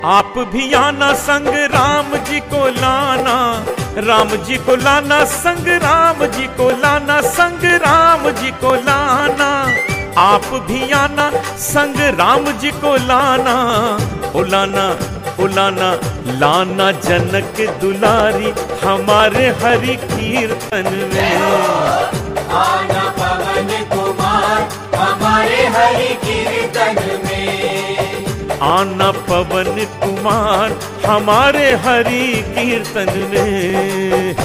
आप भी आना संग राम जी को लाना, राम जी को लाना संग राम जी को लाना, संग राम जी को लाना। आप भी आना संग राम जी को लाना, उलाना उलाना लाना जनक दुलारी हमारे हरि कीर्तन में। आना पवन कुमार हमारे हरि कीर्तन में, आना पवन कुमार हमारे हरि कीर्तन में।